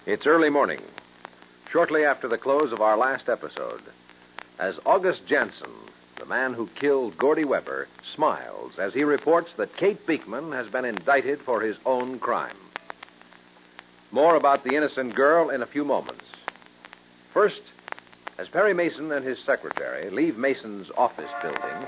It's early morning, shortly after the close of our last episode, as August Jansen, the man who killed Gordy Weber, smiles as he reports that Kate Beekman has been indicted for his own crime. More about the innocent girl in a few moments. First, as Perry Mason and his secretary leave Mason's office building...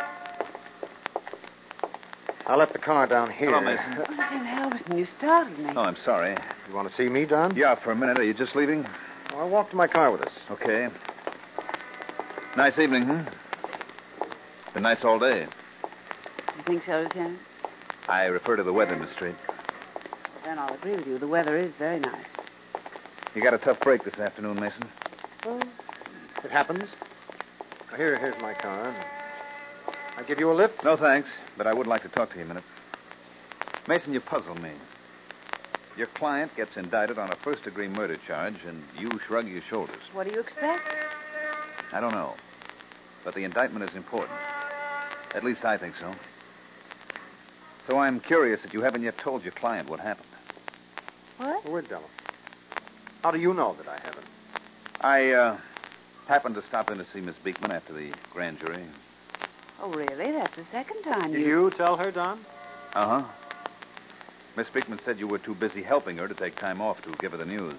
I left the car down here. Hello, Mason. Oh, St. Halverson, you startled me. Oh, I'm sorry. You want to see me, Don? Yeah, for a minute. Are you just leaving? Well, I'll walk to my car with us. Okay. Nice evening, Been nice all day. You think so, Lieutenant? I refer to the weather, Miss Street. Then I'll agree with you. The weather is very nice. You got a tough break this afternoon, Mason. Well, it happens. Here's my car. I'll give you a lift. No, thanks, but I would like to talk to you a minute. Mason, you puzzle me. Your client gets indicted on a first-degree murder charge, and you shrug your shoulders. What do you expect? I don't know. But the indictment is important. At least I think so. So I'm curious that you haven't yet told your client what happened. What? Well, wait, Della. How do you know that I haven't? I happened to stop in to see Miss Beekman after the grand jury. Oh, really? That's the second time Did you tell her, Don? Uh-huh. Miss Beekman said you were too busy helping her to take time off to give her the news.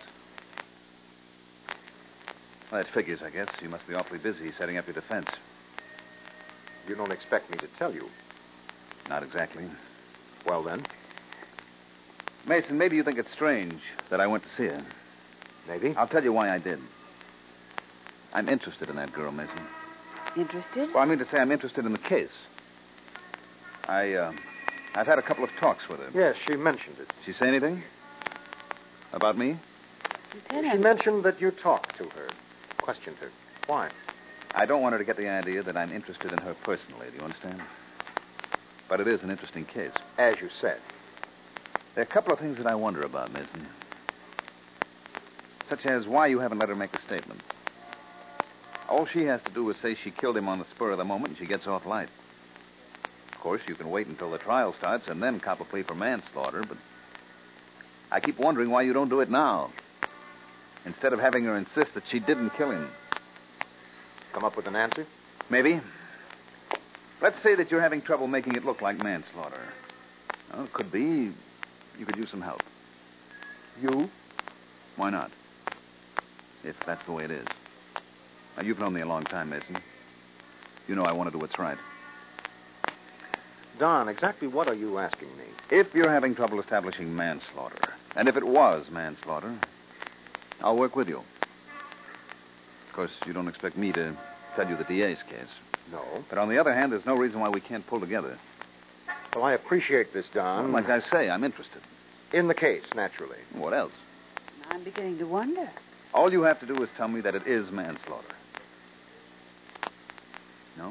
Well, that figures, I guess. You must be awfully busy setting up your defense. You don't expect me to tell you. Not exactly. Well, then. Mason, maybe you think it's strange that I went to see her. Maybe. I'll tell you why I did. I'm interested in that girl, Mason. Interested? Well, I mean to say I'm interested in the case. I've had a couple of talks with her. Yes, she mentioned it. She say anything? About me? Lieutenant. She mentioned that you talked to her, questioned her. Why? I don't want her to get the idea that I'm interested in her personally, do you understand? But it is an interesting case. As you said. There are a couple of things that I wonder about, Mason. Such as why you haven't let her make a statement. All she has to do is say she killed him on the spur of the moment and she gets off light. Of course, you can wait until the trial starts and then cop a plea for manslaughter, but I keep wondering why you don't do it now. Instead of having her insist that she didn't kill him. Come up with an answer? Maybe. Let's say that you're having trouble making it look like manslaughter. Well, it could be you could use some help. You? Why not? If that's the way it is. Now, you've known me a long time, Mason. You know I want to do what's right. Don, exactly what are you asking me? If you're having trouble establishing manslaughter, and if it was manslaughter, I'll work with you. Of course, you don't expect me to tell you the DA's case. No. But on the other hand, there's no reason why we can't pull together. Well, I appreciate this, Don. Well, like I say, I'm interested. In the case, naturally. What else? I'm beginning to wonder. All you have to do is tell me that it is manslaughter. No?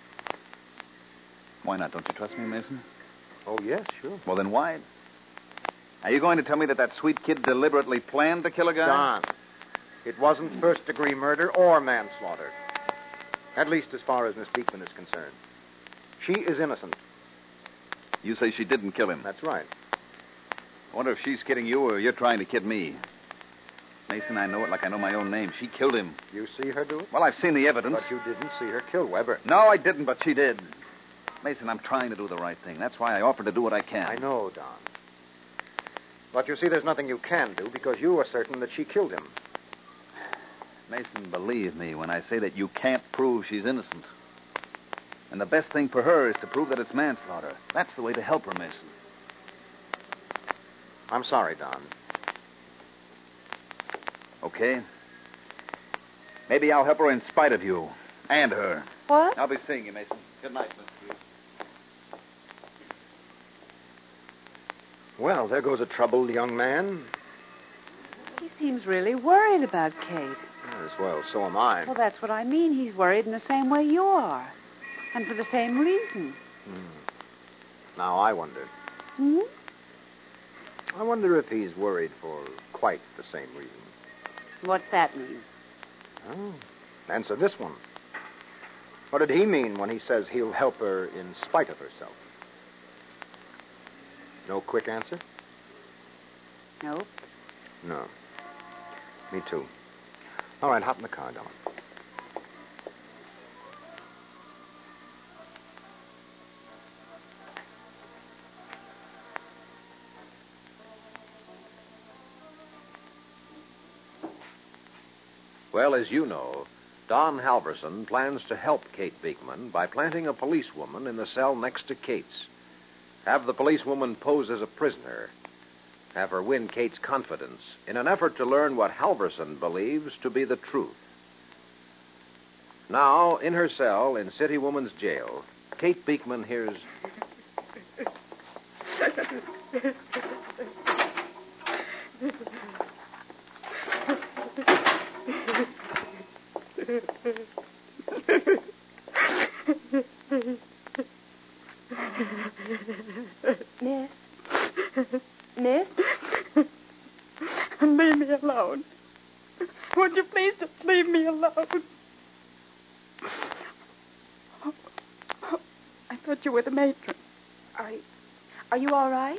Why not? Don't you trust me, Mason? Oh, yes, sure. Well, then why? Are you going to tell me that that sweet kid deliberately planned to kill a guy? Don, it wasn't first-degree murder or manslaughter. At least as far as Miss Beekman is concerned. She is innocent. You say she didn't kill him. That's right. I wonder if she's kidding you or you're trying to kid me. Mason, I know it like I know my own name. She killed him. You see her do it? Well, I've seen the evidence. But you didn't see her kill Weber. No, I didn't, but she did. Mason, I'm trying to do the right thing. That's why I offered to do what I can. I know, Don. But you see, there's nothing you can do because you are certain that she killed him. Mason, believe me when I say that you can't prove she's innocent. And the best thing for her is to prove that it's manslaughter. That's the way to help her, Mason. I'm sorry, Don. Okay. Maybe I'll help her in spite of you. And her. What? I'll be seeing you, Mason. Good night, Miss Hughes. Well, there goes a troubled young man. He seems really worried about Kate. Yes, well, so am I. Well, that's what I mean. He's worried in the same way you are. And for the same reason. Now, I wonder. Hmm? I wonder if he's worried for quite the same reason. What's that mean? Oh, answer this one. What did he mean when he says he'll help her in spite of herself? No quick answer? Nope. No. Me too. All right, hop in the car, Della. Well, as you know, Don Halverson plans to help Kate Beekman by planting a policewoman in the cell next to Kate's. Have the policewoman pose as a prisoner. Have her win Kate's confidence in an effort to learn what Halverson believes to be the truth. Now, in her cell in City Woman's Jail, Kate Beekman hears... Miss? Miss? Leave me alone. Would you please just leave me alone? I thought you were the matron. Are you all right?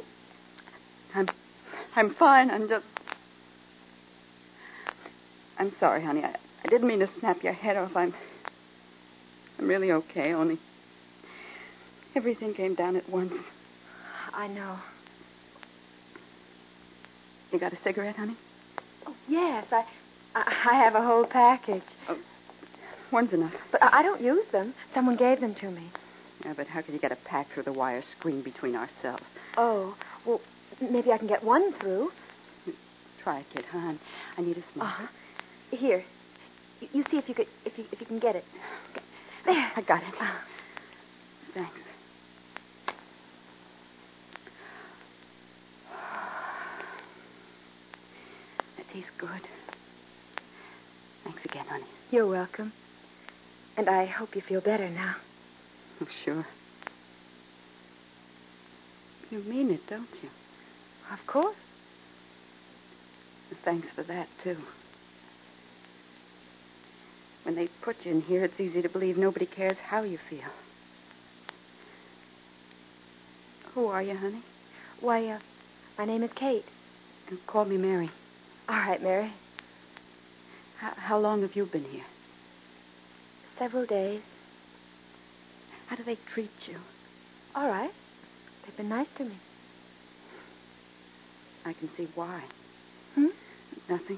I'm fine. I'm sorry, honey. I didn't mean to snap your head off. I'm really okay, only everything came down at once. I know. You got a cigarette, honey? Oh, yes. I have a whole package. Oh, one's enough. But I don't use them. Someone gave them to me. Yeah, but how could you get a pack through the wire screen between ourselves? Oh, well, maybe I can get one through. Try it, kid, huh? I need a smoker. Here. You see if you can get it. There. I got it. Thanks. That tastes good. Thanks again, honey. You're welcome. And I hope you feel better now. Oh, sure. You mean it, don't you? Of course. Thanks for that, too. When they put you in here, it's easy to believe nobody cares how you feel. Who are you, honey? Why, my name is Kate. And call me Mary. All right, Mary. How long have you been here? Several days. How do they treat you? All right. They've been nice to me. I can see why. Nothing.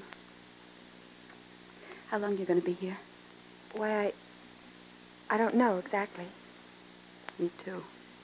How long are you going to be here? Why, I don't know exactly. Me too.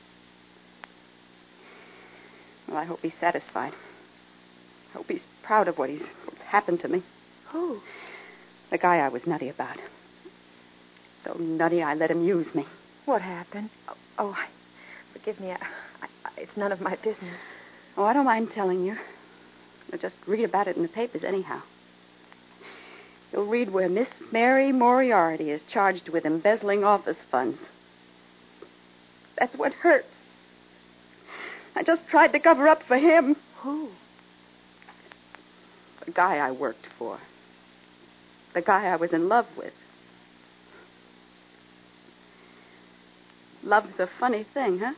Well, I hope he's satisfied. I hope he's proud of what's happened to me. Who? The guy I was nutty about. So nutty I let him use me. What happened? Forgive me. It's none of my business. Oh, I don't mind telling you. You'll just read about it in the papers anyhow. You'll read where Miss Mary Moriarty is charged with embezzling office funds. That's what hurts. I just tried to cover up for him. Who? The guy I worked for. The guy I was in love with. Love's a funny thing, huh?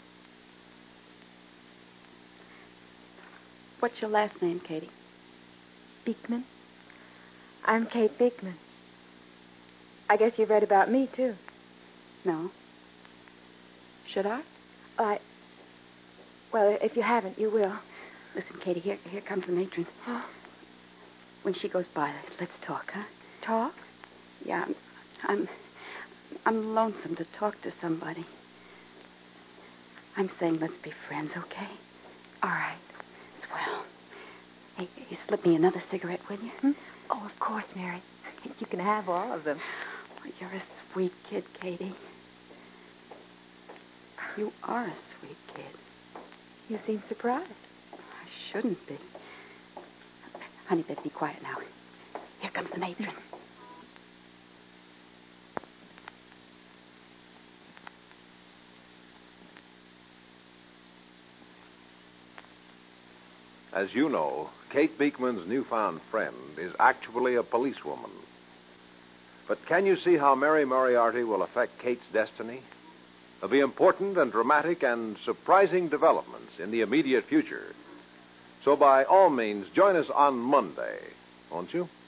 What's your last name, Katie? Beekman. I'm Kate Beekman. I guess you've read about me, too. No. Should I? Well, if you haven't, you will. Listen, Katie, here comes the matron. When she goes by, let's talk, huh? Talk? Yeah, I'm lonesome to talk to somebody. I'm saying let's be friends, okay? All right. Swell. Hey, you slip me another cigarette, will you? Oh, of course, Mary. You can have all of them. Oh, you're a sweet kid, Katie. You are a sweet kid. You seem surprised. I shouldn't be. Honey, better be quiet now. Here comes the matron. As you know, Kate Beekman's newfound friend is actually a policewoman. But can you see how Mary Moriarty will affect Kate's destiny? There'll be important and dramatic and surprising developments in the immediate future. So by all means, join us on Monday, won't you?